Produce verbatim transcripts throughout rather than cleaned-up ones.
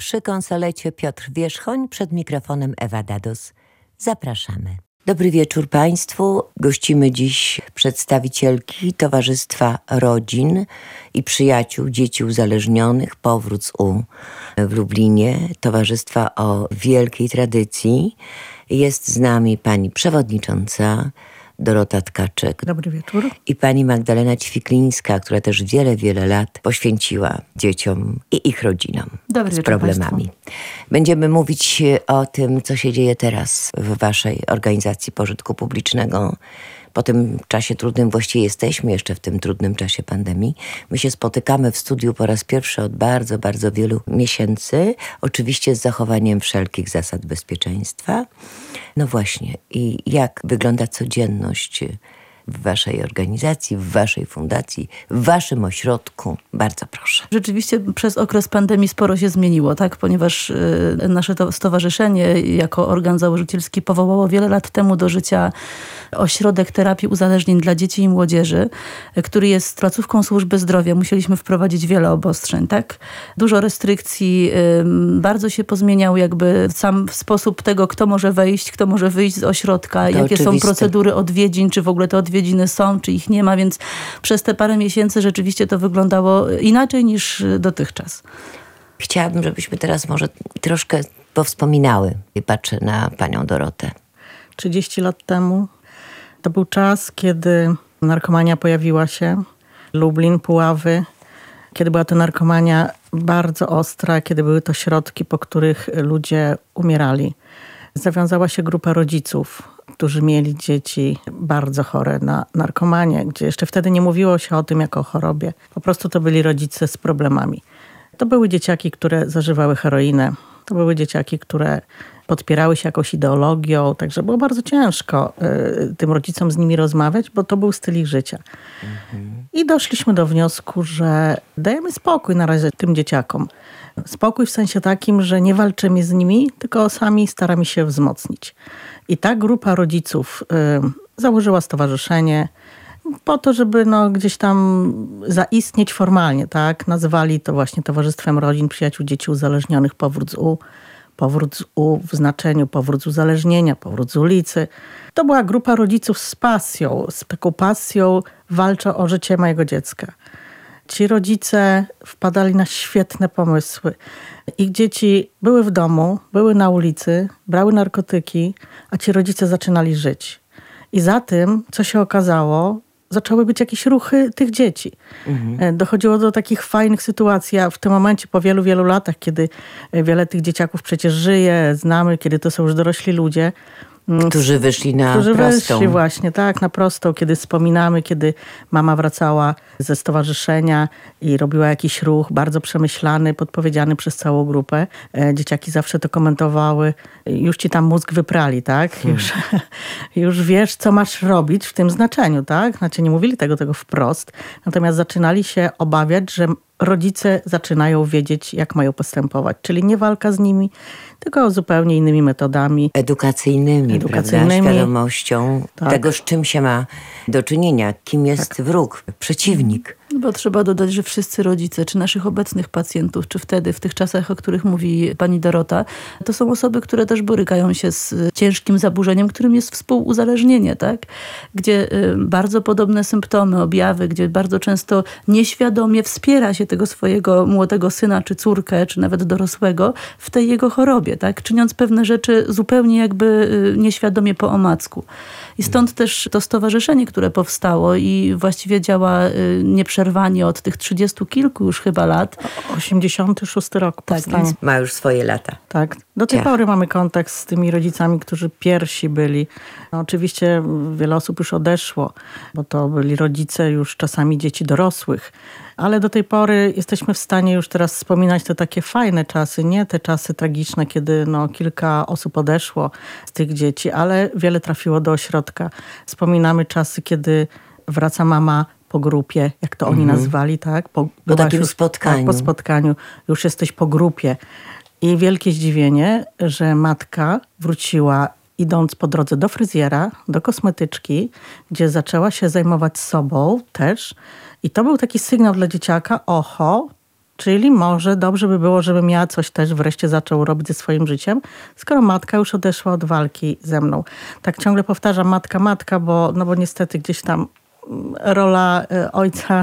Przy konsolecie Piotr Wierzchoń, przed mikrofonem Ewa Dados. Zapraszamy. Dobry wieczór Państwu. Gościmy dziś przedstawicielki Towarzystwa Rodzin i Przyjaciół Dzieci Uzależnionych Powrót z U w Lublinie. Towarzystwa o wielkiej tradycji. Jest z nami pani przewodnicząca Dorota Tkaczyk. Dobry wieczór. I pani Magdalena Ćwiklińska, która też wiele, wiele lat poświęciła dzieciom i ich rodzinom Dobry z problemami. Państwu. Będziemy mówić o tym, co się dzieje teraz w waszej organizacji pożytku publicznego. Po tym czasie trudnym, właściwie jesteśmy jeszcze w tym trudnym czasie pandemii. My się spotykamy w studiu po raz pierwszy od bardzo, bardzo wielu miesięcy. Oczywiście z zachowaniem wszelkich zasad bezpieczeństwa. No właśnie, i jak wygląda codzienność w waszej organizacji, w waszej fundacji, w waszym ośrodku? Bardzo proszę. Rzeczywiście przez okres pandemii sporo się zmieniło, tak? Ponieważ y, nasze to stowarzyszenie jako organ założycielski powołało wiele lat temu do życia ośrodek terapii uzależnień dla dzieci i młodzieży, który jest placówką służby zdrowia. Musieliśmy wprowadzić wiele obostrzeń, tak? Dużo restrykcji, y, bardzo się pozmieniał jakby sam sposób tego, kto może wejść, kto może wyjść z ośrodka, To jakie oczywiste. są procedury odwiedzin, czy w ogóle te odwiedziny są, czy ich nie ma, więc przez te parę miesięcy rzeczywiście to wyglądało inaczej niż dotychczas. Chciałabym, żebyśmy teraz może troszkę powspominały. I patrzę na panią Dorotę. trzydzieści lat temu to był czas, kiedy narkomania pojawiła się. Lublin, Puławy. Kiedy była to narkomania bardzo ostra, kiedy były to środki, po których ludzie umierali. Zawiązała się grupa rodziców, którzy mieli dzieci bardzo chore na narkomanię, gdzie jeszcze wtedy nie mówiło się o tym jako o chorobie. Po prostu to byli rodzice z problemami. To były dzieciaki, które zażywały heroinę. To były dzieciaki, które podpierały się jakąś ideologią, także było bardzo ciężko y, tym rodzicom z nimi rozmawiać, bo to był styl ich życia. Mhm. I doszliśmy do wniosku, że dajemy spokój na razie tym dzieciakom. Spokój w sensie takim, że nie walczymy z nimi, tylko sami staramy się wzmocnić. I ta grupa rodziców y, założyła stowarzyszenie po to, żeby no, gdzieś tam zaistnieć formalnie, tak? Nazywali to właśnie Towarzystwem Rodzin Przyjaciół Dzieci Uzależnionych Powrót z U. Powrót z U w znaczeniu powrót z uzależnienia, powrót z ulicy. To była grupa rodziców z pasją, z taką pasją walczą o życie mojego dziecka. Ci rodzice wpadali na świetne pomysły. Ich dzieci były w domu, były na ulicy, brały narkotyki, a ci rodzice zaczynali żyć. I za tym, co się okazało, zaczęły być jakieś ruchy tych dzieci. Mhm. Dochodziło do takich fajnych sytuacji, a w tym momencie po wielu, wielu latach, kiedy wiele tych dzieciaków przecież żyje, znamy, kiedy to są już dorośli ludzie, Którzy wyszli na którzy prostą. wyszli właśnie, tak, na prostą, kiedy wspominamy, kiedy mama wracała ze stowarzyszenia i robiła jakiś ruch bardzo przemyślany, podpowiedziany przez całą grupę. Dzieciaki zawsze to komentowały. Już ci tam mózg wyprali, tak? Hmm. Już, już wiesz, co masz robić w tym znaczeniu, tak? Znaczy nie mówili tego, tego wprost, natomiast zaczynali się obawiać, że rodzice zaczynają wiedzieć, jak mają postępować. Czyli nie walka z nimi, tylko zupełnie innymi metodami. Edukacyjnymi, Edukacyjnymi. Prawda? Świadomością tak. tego, z czym się ma do czynienia, kim jest tak. wróg, przeciwnik. Bo trzeba dodać, że wszyscy rodzice, czy naszych obecnych pacjentów, czy wtedy, w tych czasach, o których mówi pani Dorota, to są osoby, które też borykają się z ciężkim zaburzeniem, którym jest współuzależnienie, tak? Gdzie y, bardzo podobne symptomy, objawy, gdzie bardzo często nieświadomie wspiera się tego swojego młodego syna, czy córkę, czy nawet dorosłego w tej jego chorobie, tak? Czyniąc pewne rzeczy zupełnie jakby y, nieświadomie po omacku. I stąd też to stowarzyszenie, które powstało i właściwie działa y, nieprzerwanie od tych trzydziestu kilku już chyba lat. osiemdziesiąty szósty rok tak, powstanie. Więc ma już swoje lata. Tak. Do tej Ciach. pory mamy kontakt z tymi rodzicami, którzy pierwsi byli. No, oczywiście wiele osób już odeszło, bo to byli rodzice już czasami dzieci dorosłych. Ale do tej pory jesteśmy w stanie już teraz wspominać te takie fajne czasy, nie te czasy tragiczne, kiedy no, kilka osób odeszło z tych dzieci, ale wiele trafiło do ośrodka. Wspominamy czasy, kiedy wraca mama po grupie, jak to oni mm-hmm. nazwali, tak? Po, po takim już, spotkaniu. Tak, po spotkaniu. Już jesteś po grupie. I wielkie zdziwienie, że matka wróciła idąc po drodze do fryzjera, do kosmetyczki, gdzie zaczęła się zajmować sobą też. I to był taki sygnał dla dzieciaka, oho, Czyli może dobrze by było, żebym ja coś też wreszcie zaczął robić ze swoim życiem, skoro matka już odeszła od walki ze mną. Tak ciągle powtarzam matka, matka, bo, no bo niestety gdzieś tam rola ojca...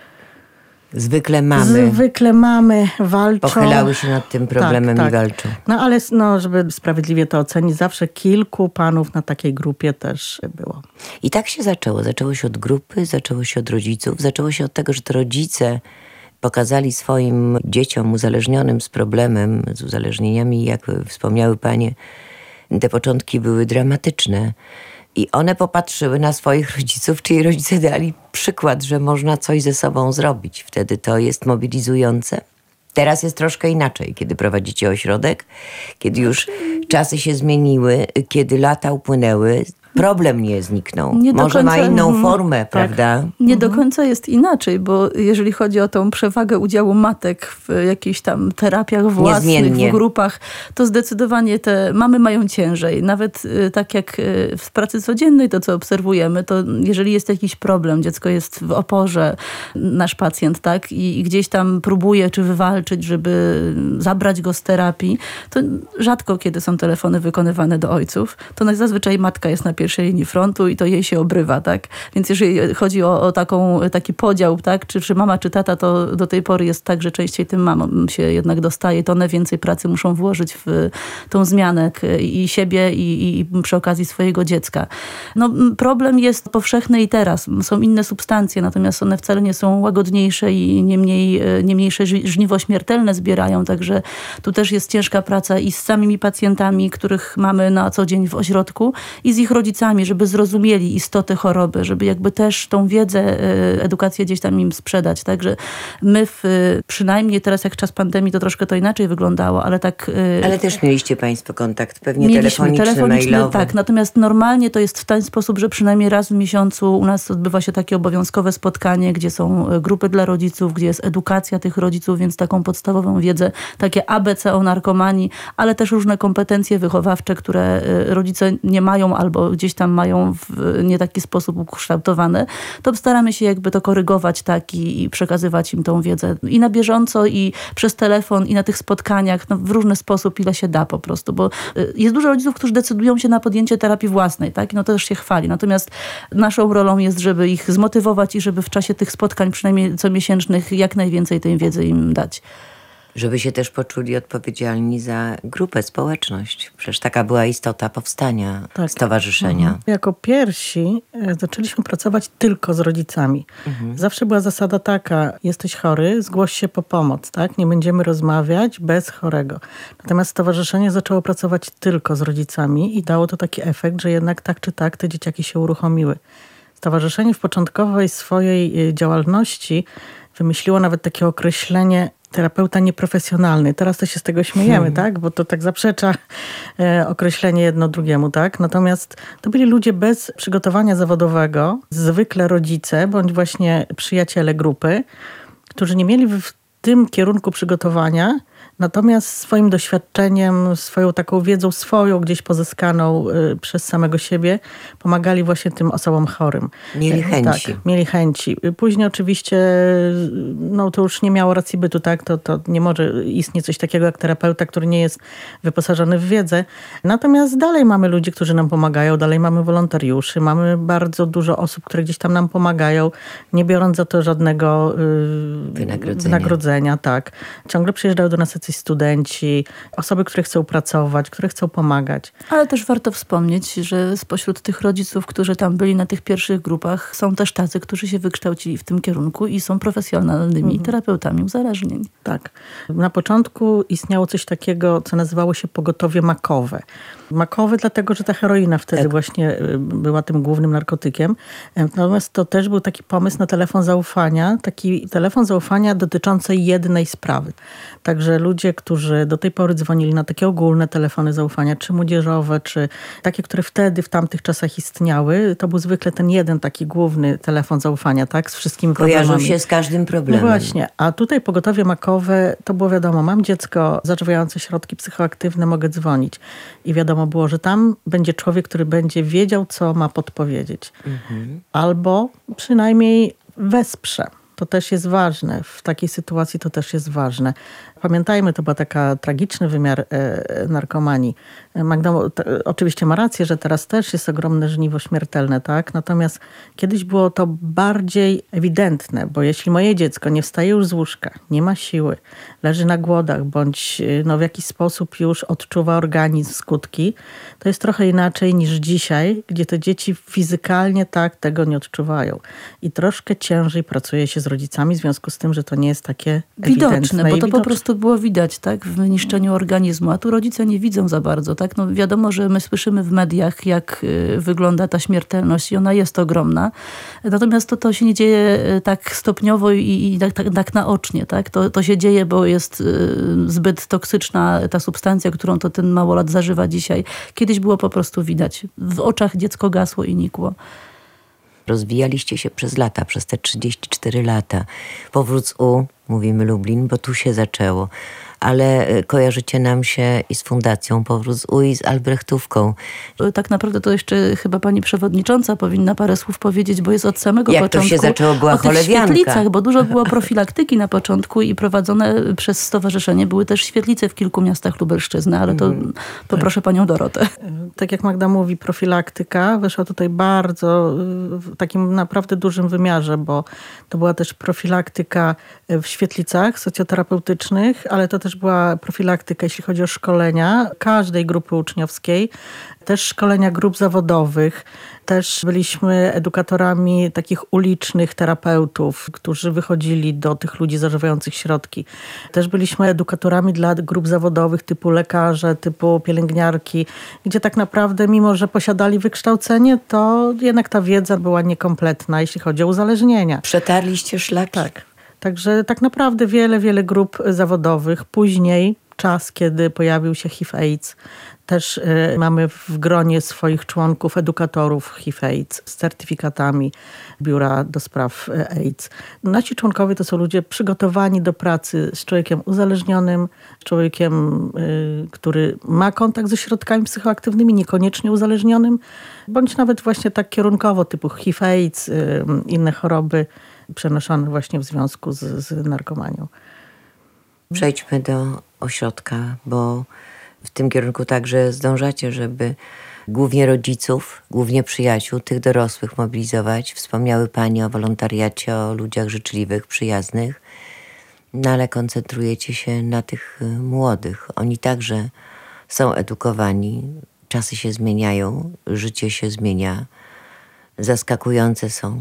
Zwykle mamy. Zwykle mamy walczą. Pochylały się nad tym problemem tak, i tak. walczą. No ale no, żeby sprawiedliwie to ocenić, zawsze kilku panów na takiej grupie też było. I tak się zaczęło. Zaczęło się od grupy, zaczęło się od rodziców, zaczęło się od tego, że to rodzice pokazali swoim dzieciom uzależnionym z problemem, z uzależnieniami, jak wspomniały panie, te początki były dramatyczne. I one popatrzyły na swoich rodziców, czyli rodzice dali przykład, że można coś ze sobą zrobić. Wtedy to jest mobilizujące. Teraz jest troszkę inaczej, kiedy prowadzicie ośrodek, kiedy już czasy się zmieniły, kiedy lata upłynęły. Problem nie zniknął. Nie Może końca, ma inną mm, formę, tak. prawda? Nie do końca jest inaczej, bo jeżeli chodzi o tą przewagę udziału matek w jakichś tam terapiach własnych, Niezmiennie. w grupach, to zdecydowanie te mamy mają ciężej. Nawet y, tak jak y, w pracy codziennej to, co obserwujemy, to jeżeli jest jakiś problem, dziecko jest w oporze, nasz pacjent, tak, i, i gdzieś tam próbuje czy wywalczyć, żeby zabrać go z terapii, to rzadko kiedy są telefony wykonywane do ojców. To zazwyczaj matka jest na pierwszej linii frontu i to jej się obrywa, tak? Więc jeżeli chodzi o, o taką, taki podział, tak? Czy, czy mama, czy tata, to do tej pory jest tak, że częściej tym mamom się jednak dostaje. To one więcej pracy muszą włożyć w tą zmianę i siebie, i, i przy okazji swojego dziecka. No, problem jest powszechny i teraz. Są inne substancje, natomiast one wcale nie są łagodniejsze i nie, mniej, nie mniejsze żniwo śmiertelne zbierają, także tu też jest ciężka praca i z samymi pacjentami, których mamy na co dzień w ośrodku, i z ich rodzicami, żeby zrozumieli istotę choroby, żeby jakby też tą wiedzę, edukację gdzieś tam im sprzedać. Także my w, przynajmniej teraz jak czas pandemii, to troszkę to inaczej wyglądało, ale tak... Ale też mieliście państwo kontakt, pewnie mieliśmy telefoniczny, telefoniczny, mailowy. tak. Natomiast normalnie to jest w ten sposób, że przynajmniej raz w miesiącu u nas odbywa się takie obowiązkowe spotkanie, gdzie są grupy dla rodziców, gdzie jest edukacja tych rodziców, więc taką podstawową wiedzę, takie A B C o narkomanii, ale też różne kompetencje wychowawcze, które rodzice nie mają albo gdzieś tam mają w nie taki sposób ukształtowane, to staramy się jakby to korygować tak i, i przekazywać im tą wiedzę i na bieżąco, i przez telefon, i na tych spotkaniach, no w różny sposób, ile się da po prostu, bo jest dużo rodziców, którzy decydują się na podjęcie terapii własnej, tak? No to też się chwali. Natomiast naszą rolą jest, żeby ich zmotywować i żeby w czasie tych spotkań, przynajmniej comiesięcznych, jak najwięcej tej wiedzy im dać. Żeby się też poczuli odpowiedzialni za grupę, społeczność. Przecież taka była istota powstania Tak. stowarzyszenia. Mhm. Jako pierwsi zaczęliśmy pracować tylko z rodzicami. Mhm. Zawsze była zasada taka, jesteś chory, zgłoś się po pomoc, tak? Nie będziemy rozmawiać bez chorego. Natomiast stowarzyszenie zaczęło pracować tylko z rodzicami i dało to taki efekt, że jednak tak czy tak te dzieciaki się uruchomiły. Stowarzyszenie w początkowej swojej działalności wymyśliło nawet takie określenie terapeuta nieprofesjonalny. Teraz to się z tego śmiejemy, hmm. tak? Bo to tak zaprzecza e, określenie jedno drugiemu, tak? Natomiast to byli ludzie bez przygotowania zawodowego, zwykle rodzice, bądź właśnie przyjaciele grupy, którzy nie mieli w tym kierunku przygotowania, natomiast swoim doświadczeniem, swoją taką wiedzą swoją gdzieś pozyskaną y, przez samego siebie pomagali właśnie tym osobom chorym. Mieli chęci. Tak, mieli chęci. Później oczywiście no to już nie miało racji bytu, tak? To, to nie może istnieć coś takiego jak terapeuta, który nie jest wyposażony w wiedzę. Natomiast dalej mamy ludzi, którzy nam pomagają, dalej mamy wolontariuszy, mamy bardzo dużo osób, które gdzieś tam nam pomagają, nie biorąc za to żadnego y, wynagrodzenia. wynagrodzenia, tak. Ciągle przyjeżdżają do nas jacyś studenci, osoby, które chcą pracować, które chcą pomagać. Ale też warto wspomnieć, że spośród tych rodziców, którzy tam byli na tych pierwszych grupach, są też tacy, którzy się wykształcili w tym kierunku i są profesjonalnymi mhm. terapeutami uzależnień. Tak. Na początku istniało coś takiego, co nazywało się pogotowie makowe. Makowe dlatego, że ta heroina wtedy tak. właśnie była tym głównym narkotykiem. Natomiast to też był taki pomysł na telefon zaufania, taki telefon zaufania dotyczący jednej sprawy. Także ludzie, którzy do tej pory dzwonili na takie ogólne telefony zaufania, czy młodzieżowe, czy takie, które wtedy w tamtych czasach istniały, to był zwykle ten jeden taki główny telefon zaufania, tak? Z wszystkimi problemami. Kojarzył się z każdym problemem. No właśnie. A tutaj pogotowie makowe, to było wiadomo, mam dziecko zażywające środki psychoaktywne, mogę dzwonić. I wiadomo było, że tam będzie człowiek, który będzie wiedział, co ma podpowiedzieć. Mhm. Albo przynajmniej wesprze. To też jest ważne. W takiej sytuacji to też jest ważne. Pamiętajmy, to był taki tragiczny wymiar e, narkomanii. Magda te, oczywiście ma rację, że teraz też jest ogromne żniwo śmiertelne, tak? Natomiast kiedyś było to bardziej ewidentne, bo jeśli moje dziecko nie wstaje już z łóżka, nie ma siły, leży na głodach, bądź no, w jakiś sposób już odczuwa organizm skutki, to jest trochę inaczej niż dzisiaj, gdzie te dzieci fizykalnie tak tego nie odczuwają. I troszkę ciężej pracuje się z rodzicami w związku z tym, że to nie jest takie ewidentne. Widoczne, bo to widoczne. po prostu było widać, tak, w niszczeniu organizmu, a tu rodzice nie widzą za bardzo, tak. No wiadomo, że my słyszymy w mediach, jak y, wygląda ta śmiertelność i ona jest ogromna. Natomiast to, to się nie dzieje tak stopniowo i, i tak, tak, tak naocznie, tak. To, to się dzieje, bo jest y, zbyt toksyczna ta substancja, którą to ten małolat zażywa dzisiaj. Kiedyś było po prostu widać. W oczach dziecko gasło i nikło. Rozwijaliście się przez lata, przez te trzydzieści cztery lata. Powrót z U, mówimy Lublin, bo tu się zaczęło. Ale kojarzycie nam się i z Fundacją Powrót z U i z Albrechtówką. Tak naprawdę to jeszcze chyba pani przewodnicząca powinna parę słów powiedzieć, bo jest od samego Jak początku. Jak to się zaczęło, była o tych cholewianka. świetlicach, bo dużo było profilaktyki na początku i prowadzone przez stowarzyszenie były też świetlice w kilku miastach Lubelszczyzny, ale to mm. poproszę panią Dorotę. Tak jak Magda mówi, profilaktyka weszła tutaj bardzo w takim naprawdę dużym wymiarze, bo to była też profilaktyka w świetlicach socjoterapeutycznych, ale to też była profilaktyka, jeśli chodzi o szkolenia każdej grupy uczniowskiej, też szkolenia grup zawodowych. Też byliśmy edukatorami takich ulicznych terapeutów, którzy wychodzili do tych ludzi zażywających środki. Też byliśmy edukatorami dla grup zawodowych typu lekarze, typu pielęgniarki, gdzie tak naprawdę, mimo że posiadali wykształcenie, to jednak ta wiedza była niekompletna, jeśli chodzi o uzależnienia. Przetarliście szlaki. Tak. Także tak naprawdę wiele, wiele grup zawodowych. Później czas, kiedy pojawił się H I V AIDS. Też y, mamy w gronie swoich członków edukatorów H I V AIDS z certyfikatami Biura do Spraw AIDS. Nasi członkowie to są ludzie przygotowani do pracy z człowiekiem uzależnionym, z człowiekiem, y, który ma kontakt ze środkami psychoaktywnymi, niekoniecznie uzależnionym, bądź nawet właśnie tak kierunkowo typu H I V AIDS, y, inne choroby przenoszone właśnie w związku z, z narkomanią. Przejdźmy do ośrodka, bo w tym kierunku także zdążacie, żeby głównie rodziców, głównie przyjaciół, tych dorosłych mobilizować. Wspomniały pani o wolontariacie, o ludziach życzliwych, przyjaznych, no ale koncentrujecie się na tych młodych. Oni także są edukowani, czasy się zmieniają, życie się zmienia, zaskakujące są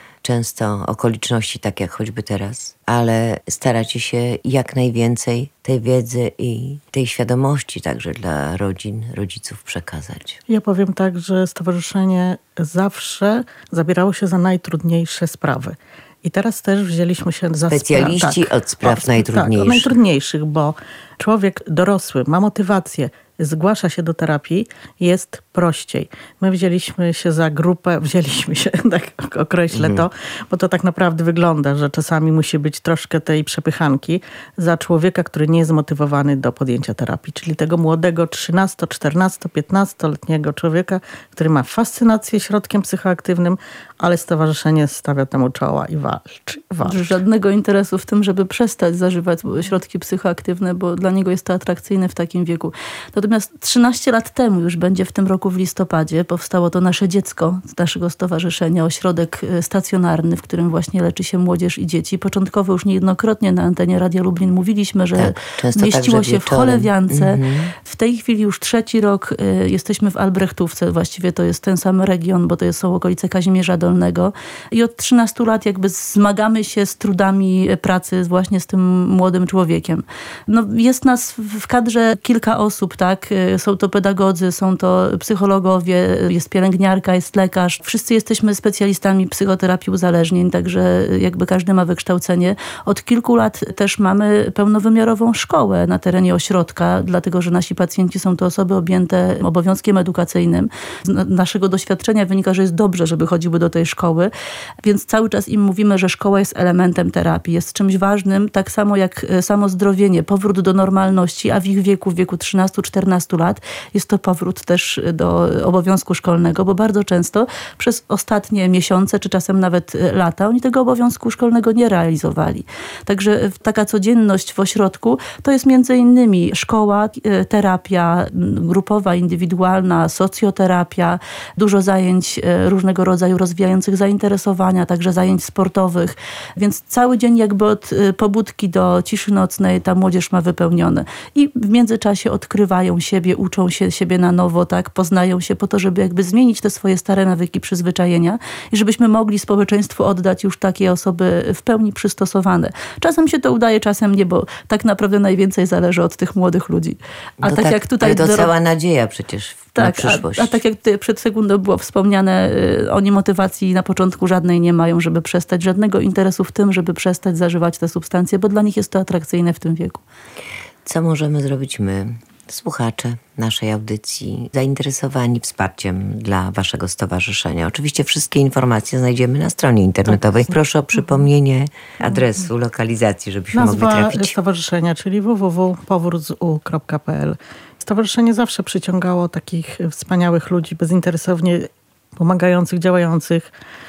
często okoliczności, tak jak choćby teraz, ale staracie się jak najwięcej tej wiedzy i tej świadomości także dla rodzin, rodziców przekazać. Ja powiem tak, że stowarzyszenie zawsze zabierało się za najtrudniejsze sprawy. I teraz też wzięliśmy się za specjaliści spra- tak, od spraw od, najtrudniejszych. Tak, od najtrudniejszych, bo człowiek dorosły ma motywację, zgłasza się do terapii, jest prościej. My wzięliśmy się za grupę, wzięliśmy się, tak określę mm. to, bo to tak naprawdę wygląda, że czasami musi być troszkę tej przepychanki za człowieka, który nie jest zmotywowany do podjęcia terapii, czyli tego młodego trzynasto-, czternasto-, piętnastoletniego człowieka, który ma fascynację środkiem psychoaktywnym, ale stowarzyszenie stawia temu czoła i walczy. walczy. Żadnego interesu w tym, żeby przestać zażywać środki psychoaktywne, bo dla niego jest to atrakcyjne w takim wieku. Natomiast trzynaście lat temu, już będzie w tym roku w listopadzie, powstało to Nasze Dziecko z naszego stowarzyszenia, ośrodek stacjonarny, w którym właśnie leczy się młodzież i dzieci. Początkowo już niejednokrotnie na antenie Radia Lublin mówiliśmy, że tak, mieściło się w Cholewiance. Mm-hmm. W tej chwili już trzeci rok y, jesteśmy w Albrechtówce. Właściwie to jest ten sam region, bo to są okolice Kazimierza Dolnego. I od trzynastu lat jakby zmagamy się z trudami pracy właśnie z tym młodym człowiekiem. No, jest nas w kadrze kilka osób, tak? Są to pedagodzy, są to psychologowie, jest pielęgniarka, jest lekarz. Wszyscy jesteśmy specjalistami psychoterapii uzależnień, także jakby każdy ma wykształcenie. Od kilku lat też mamy pełnowymiarową szkołę na terenie ośrodka, dlatego że nasi pacjenci są to osoby objęte obowiązkiem edukacyjnym. Z naszego doświadczenia wynika, że jest dobrze, żeby chodziły do tej szkoły, więc cały czas im mówimy, że szkoła jest elementem terapii, jest czymś ważnym, tak samo jak samo zdrowienie, powrót do normalności, a w ich wieku, w wieku trzynastu czternastu lat jest to powrót też do obowiązku szkolnego, bo bardzo często przez ostatnie miesiące, czy czasem nawet lata, oni tego obowiązku szkolnego nie realizowali. Także taka codzienność w ośrodku to jest między innymi szkoła, terapia grupowa, indywidualna, socjoterapia, dużo zajęć różnego rodzaju rozwijających zainteresowania, także zajęć sportowych, więc cały dzień jakby od pobudki do ciszy nocnej ta młodzież ma wypełnione. I w międzyczasie odkrywają siebie, uczą się siebie na nowo, tak, poznają się po to, żeby jakby zmienić te swoje stare nawyki, przyzwyczajenia i żebyśmy mogli społeczeństwu oddać już takie osoby w pełni przystosowane. Czasem się to udaje, czasem nie, bo tak naprawdę najwięcej zależy od tych młodych ludzi. A no tak, tak jak tutaj... Ale to Doro... cała nadzieja przecież na tak, przyszłość. A, a tak jak tutaj przed sekundą było wspomniane, oni motywacji na początku żadnej nie mają, żeby przestać, żadnego interesu w tym, żeby przestać zażywać te substancje, bo dla nich jest to atrakcyjne w tym wieku. Co możemy zrobić my, słuchacze naszej audycji, zainteresowani wsparciem dla waszego stowarzyszenia? Oczywiście wszystkie informacje znajdziemy na stronie internetowej. Proszę o przypomnienie adresu, lokalizacji, żebyśmy Nazwa mogli trafić. stowarzyszenia, czyli w w w kropka powrót z u kropka p l. Stowarzyszenie zawsze przyciągało takich wspaniałych ludzi, bezinteresownie pomagających, działających.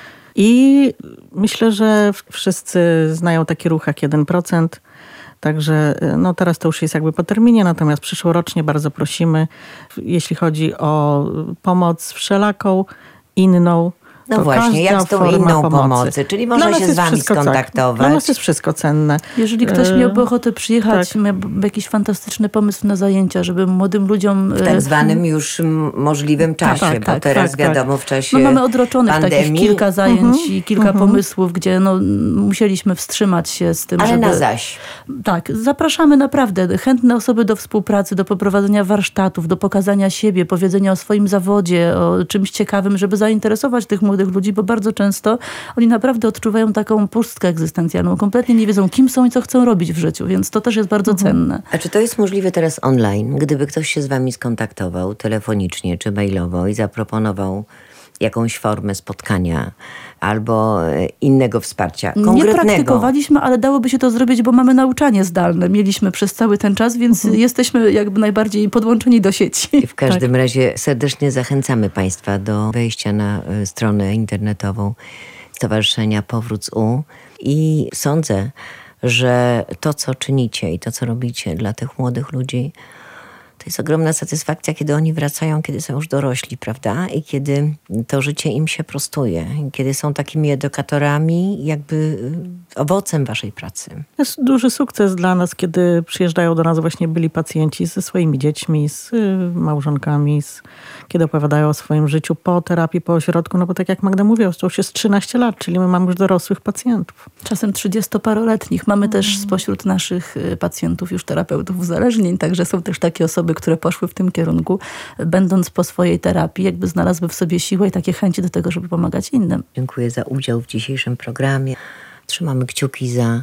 I myślę, że wszyscy znają taki ruch jak jeden procent. Także no teraz to już jest jakby po terminie, natomiast przyszłorocznie bardzo prosimy, jeśli chodzi o pomoc wszelaką, inną. No właśnie, jak z tą inną pomocy? pomocy? Czyli można się z wami skontaktować. Dla nas jest wszystko cenne. Jeżeli ktoś miałby ochotę przyjechać, tak. miałby jakiś fantastyczny pomysł na zajęcia, żeby młodym ludziom... W tak zwanym już możliwym czasie, tak, bo tak, teraz tak, wiadomo w czasie no, mamy odroczonych pandemii. Takich kilka zajęć uh-huh, i kilka uh-huh. pomysłów, gdzie no, musieliśmy wstrzymać się z tym, Ale żeby... na zaś. Tak, zapraszamy naprawdę chętne osoby do współpracy, do poprowadzenia warsztatów, do pokazania siebie, powiedzenia o swoim zawodzie, o czymś ciekawym, żeby zainteresować tych młodych ludzi, bo bardzo często oni naprawdę odczuwają taką pustkę egzystencjalną. Kompletnie nie wiedzą, kim są i co chcą robić w życiu, więc to też jest bardzo mhm. cenne. A czy to jest możliwe teraz online? Gdyby ktoś się z wami skontaktował telefonicznie czy mailowo i zaproponował jakąś formę spotkania albo innego wsparcia konkretnego. Nie praktykowaliśmy, ale dałoby się to zrobić, bo mamy nauczanie zdalne. Mieliśmy przez cały ten czas, więc mhm. jesteśmy jakby najbardziej podłączeni do sieci. I w każdym tak. razie serdecznie zachęcamy państwa do wejścia na stronę internetową Stowarzyszenia Powrót z U i sądzę, że to, co czynicie i to, co robicie dla tych młodych ludzi, to jest ogromna satysfakcja, kiedy oni wracają, kiedy są już dorośli, prawda? I kiedy to życie im się prostuje. I kiedy są takimi edukatorami, jakby owocem waszej pracy. To jest duży sukces dla nas, kiedy przyjeżdżają do nas właśnie byli pacjenci ze swoimi dziećmi, z małżonkami, z, kiedy opowiadają o swoim życiu po terapii, po ośrodku. No bo tak jak Magda mówiła, to już jest trzynaście lat, czyli my mamy już dorosłych pacjentów. Czasem trzydziestoparoletnich. Mamy też spośród naszych pacjentów już terapeutów uzależnień, także są też takie osoby, które poszły w tym kierunku, będąc po swojej terapii, jakby znalazły w sobie siłę i takie chęci do tego, żeby pomagać innym. Dziękuję za udział w dzisiejszym programie. Trzymamy kciuki za,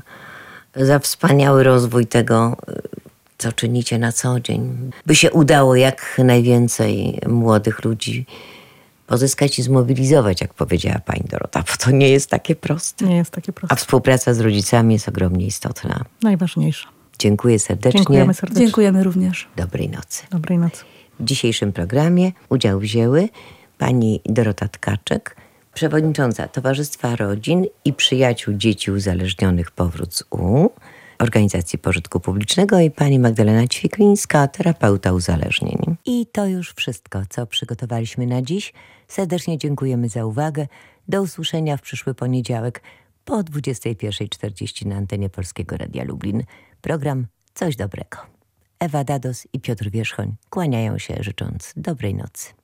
za wspaniały rozwój tego, co czynicie na co dzień. By się udało jak najwięcej młodych ludzi pozyskać i zmobilizować, jak powiedziała pani Dorota, bo to nie jest takie proste. Nie jest takie proste. A współpraca z rodzicami jest ogromnie istotna. Najważniejsza. Dziękuję serdecznie. Dziękujemy serdecznie. Dziękujemy również. Dobrej nocy. Dobrej nocy. W dzisiejszym programie udział wzięły pani Dorota Tkaczek, przewodnicząca Towarzystwa Rodzin i Przyjaciół Dzieci Uzależnionych Powrót z U, Organizacji Pożytku Publicznego, i pani Magdalena Ćwiklińska, terapeuta uzależnień. I to już wszystko, co przygotowaliśmy na dziś. Serdecznie dziękujemy za uwagę. Do usłyszenia w przyszły poniedziałek po dwudziestej pierwszej czterdzieści na antenie Polskiego Radia Lublin. Program Coś Dobrego. Ewa Dados i Piotr Wierzchoń kłaniają się, życząc dobrej nocy.